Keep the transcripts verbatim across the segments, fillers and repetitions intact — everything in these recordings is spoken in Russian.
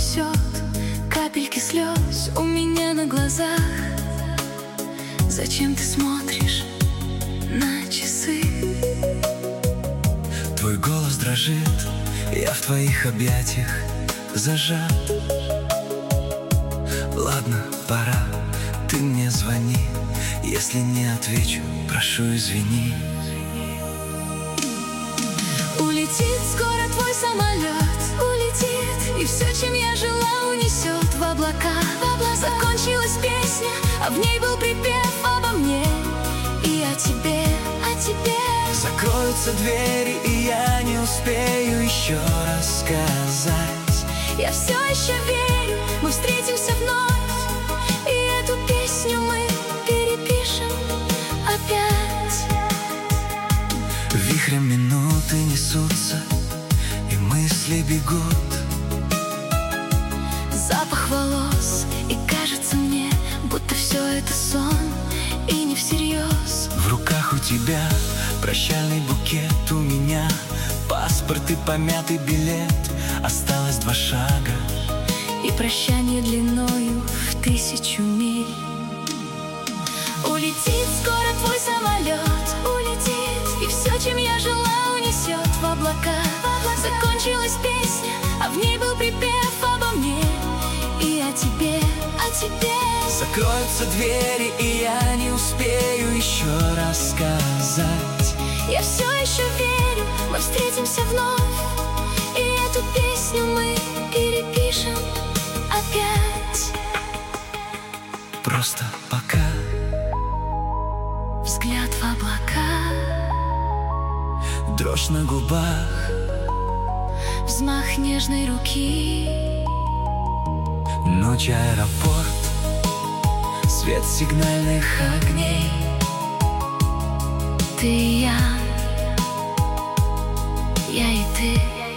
унесет капельки слез у меня на глазах. Зачем ты смотришь на часы? Твой голос дрожит, я в твоих объятиях зажат. Ладно, пора, ты мне звони. Если не отвечу, прошу, извини. Улетит скоро твой самолет, улетит, и все, чем я жила, унесет в облака. Закончилась песня, а в ней был припев обо мне и о тебе, о тебе. Закроются двери, и я не успею еще рассказать. Я все еще верю, мы встретимся вновь, и эту песню мы перепишем опять. Вихрем минуты несутся, и мысли бегут. Запах волос, и кажется мне, будто все это сон, и не всерьез. В руках у тебя прощальный букет, у меня паспорт и помятый билет. Осталось два шага, и прощание длиною в тысячу миль. Улетит скоро твой самолет, улетит, и все, чем я жила, унесет в облака. Закончилась песня, а в ней был припев обо мне и о тебе, о тебе. Закроются двери, и я не успею еще рассказать. Я все еще верю, мы встретимся вновь, и эту песню мы перепишем опять. Просто пока взгляд в облака, дрожь на губах, взмах нежной руки. Ночь, аэропорт, свет сигнальных огней. Ты и я, я и ты.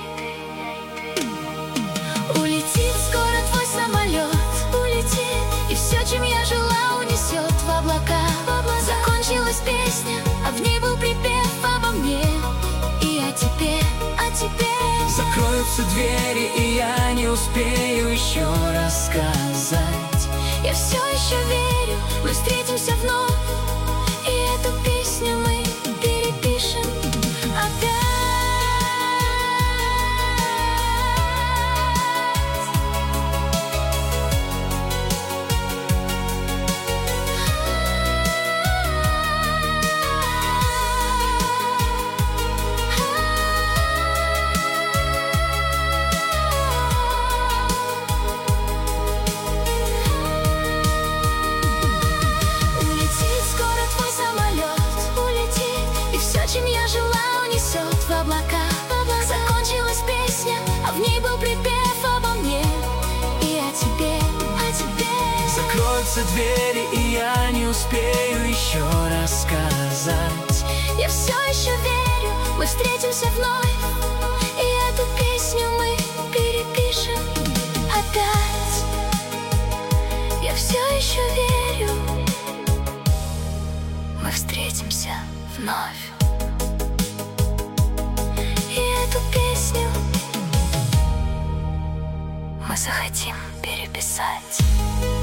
Улетит скоро твой самолет, улетит, и все, чем я жила, унесет в облака. Закончилась песня, а в ней был припев обо мне и о тебе, о тебе. Закроются двери, и я не успею еще рассказать. Я все еще верю, мы встретимся вновь, и эту песню мы перепишем опять. Чем я жила, унесет в облака. Закончилась песня, а в ней был припев обо мне и о тебе, о тебе. Закроются двери, и я не успею еще рассказать. Я все еще верю, мы встретимся вновь, и эту песню мы перепишем опять. Я все еще верю, мы встретимся вновь. Эту песню мы захотим переписать.